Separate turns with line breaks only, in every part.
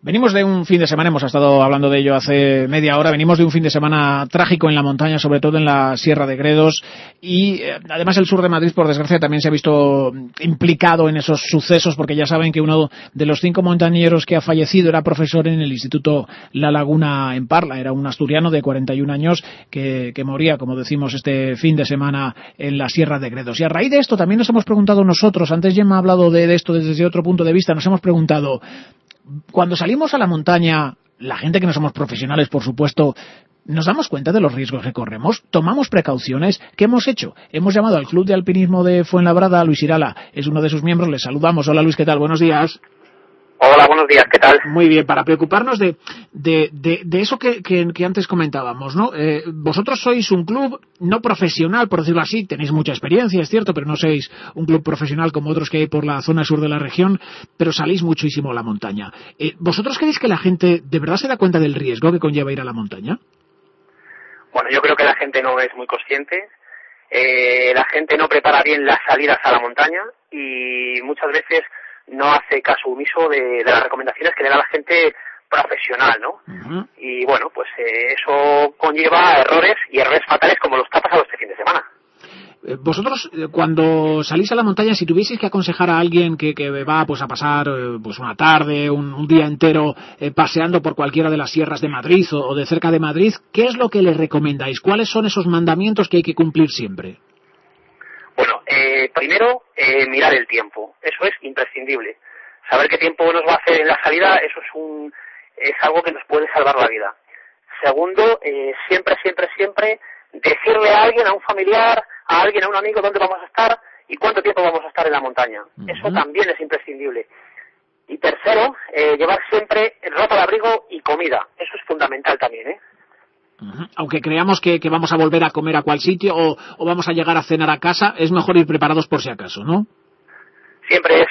Venimos de un fin de semana, hemos estado hablando de ello hace media hora, venimos de un fin de semana trágico en la montaña, sobre todo en la Sierra de Gredos, y además el sur de Madrid, por desgracia, también se ha visto implicado en esos sucesos, porque ya saben que uno de los 5 montañeros que ha fallecido era profesor en el Instituto La Laguna en Parla, era un asturiano de 41 años que moría, como decimos, este fin de semana en la Sierra de Gredos. Y a raíz de esto también nos hemos preguntado nosotros, antes Gemma ha hablado de esto desde otro punto de vista, nos hemos preguntado, cuando salimos a la montaña, la gente que no somos profesionales, por supuesto, ¿nos damos cuenta de los riesgos que corremos? ¿Tomamos precauciones? ¿Qué hemos hecho? Hemos llamado al Club de Alpinismo de Fuenlabrada, Luis Irala es uno de sus miembros, le saludamos. Hola Luis, ¿qué tal? Buenos días.
Hola, buenos días, ¿qué tal?
Muy bien, para preocuparnos de eso que antes comentábamos, ¿no? Vosotros sois un club no profesional, por decirlo así, tenéis mucha experiencia, es cierto, pero no sois un club profesional como otros que hay por la zona sur de la región, pero salís muchísimo a la montaña. ¿Vosotros creéis que la gente de verdad se da cuenta del riesgo que conlleva ir a la montaña?
Bueno, yo creo que la gente no es muy consciente, la gente no prepara bien las salidas a la montaña y muchas veces no hace caso omiso de las recomendaciones que le da la gente profesional, ¿no? Uh-huh. Y bueno, pues eso conlleva errores y errores fatales como los que ha pasado este fin de semana.
Vosotros, cuando salís a la montaña, si tuvieseis que aconsejar a alguien que va pues a pasar pues una tarde, un día entero paseando por cualquiera de las sierras de Madrid o de cerca de Madrid, ¿qué es lo que le recomendáis? ¿Cuáles son esos mandamientos que hay que cumplir siempre?
Bueno, primero, mirar el tiempo. Eso es imprescindible. Saber qué tiempo nos va a hacer en la salida, eso es algo que nos puede salvar la vida. Segundo, siempre decirle a alguien, a un familiar, a alguien, a un amigo dónde vamos a estar y cuánto tiempo vamos a estar en la montaña. Uh-huh. Eso también es imprescindible. Y tercero, llevar siempre ropa de abrigo y comida. Eso es fundamental también, ¿eh?
Aunque creamos que vamos a volver a comer a cual sitio o vamos a llegar a cenar a casa, es mejor ir preparados por si acaso, ¿no?
Siempre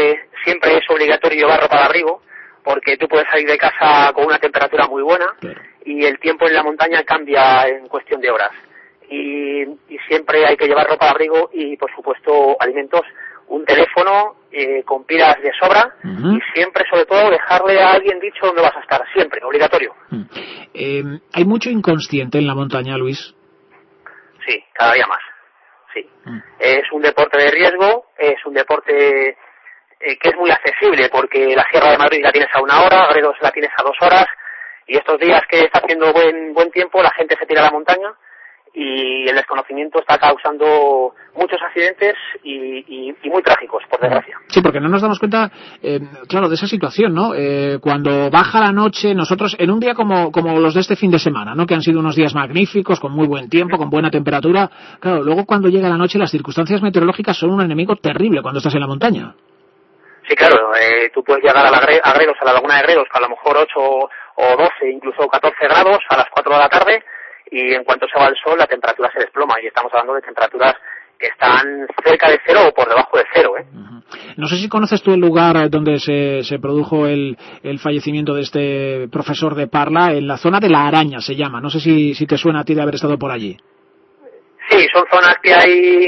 es obligatorio llevar ropa de abrigo, porque tú puedes salir de casa con una temperatura muy buena, claro, y el tiempo en la montaña cambia en cuestión de horas. Y siempre hay que llevar ropa de abrigo y, por supuesto, alimentos, un teléfono con pilas de sobra, uh-huh, y siempre, sobre todo, dejarle a alguien dicho dónde vas a estar, siempre, obligatorio.
¿Hay mucho inconsciente en la montaña, Luis?
Sí, cada día más, sí. Es un deporte de riesgo, es un deporte que es muy accesible, porque la Sierra de Madrid la tienes a 1 hora, Gredos la tienes a 2 horas, y estos días que está haciendo buen tiempo, la gente se tira a la montaña, y el desconocimiento está causando muchos accidentes y muy trágicos, por desgracia.
Sí, porque no nos damos cuenta, claro, de esa situación, ¿no? Cuando baja la noche, nosotros, en un día como los de este fin de semana, ¿no? Que han sido unos días magníficos, con muy buen tiempo, con buena temperatura, claro, luego cuando llega la noche las circunstancias meteorológicas son un enemigo terrible cuando estás en la montaña.
Sí, claro, tú puedes llegar a Gredos, a la laguna de Gredos, a lo mejor 8 o 12, incluso 14 grados a las 4 de la tarde, y en cuanto se va el sol la temperatura se desploma y estamos hablando de temperaturas que están cerca de cero o por debajo de cero, ¿eh?
Uh-huh. No sé si conoces tú el lugar donde se produjo el fallecimiento de este profesor de Parla, en la zona de La Araña se llama, no sé si te suena a ti de haber estado por allí.
Sí, son zonas que hay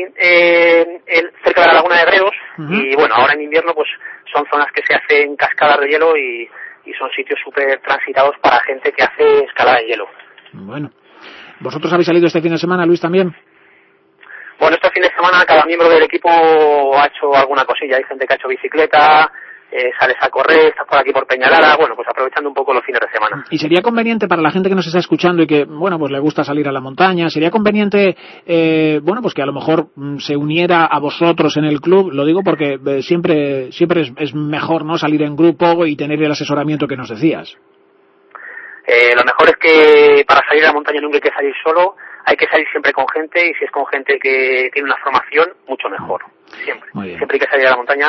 cerca de la laguna de Gredos, uh-huh, y bueno, ahora en invierno pues son zonas que se hacen cascadas de hielo y son sitios súper transitados para gente que hace escalada de hielo.
Bueno. ¿Vosotros habéis salido este fin de semana, Luis, también?
Bueno, este fin de semana cada miembro del equipo ha hecho alguna cosilla. Hay gente que ha hecho bicicleta, sales a correr, estás por aquí por Peñalara, bueno, pues aprovechando un poco los fines de semana.
¿Y sería conveniente para la gente que nos está escuchando y que, bueno, pues le gusta salir a la montaña, sería conveniente, bueno, pues que a lo mejor se uniera a vosotros en el club? Lo digo porque siempre es mejor, ¿no?, salir en grupo y tener el asesoramiento que nos decías.
Lo mejor es que para salir a la montaña nunca hay que salir solo, hay que salir siempre con gente, y si es con gente que tiene una formación, mucho mejor. Siempre hay que salir a la montaña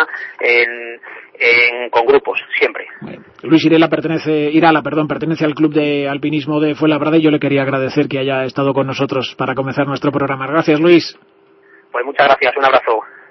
con grupos, siempre.
Luis Irala pertenece al Club de Alpinismo de Fuenlabrada y yo le quería agradecer que haya estado con nosotros para comenzar nuestro programa. Gracias, Luis.
Pues muchas gracias, un abrazo.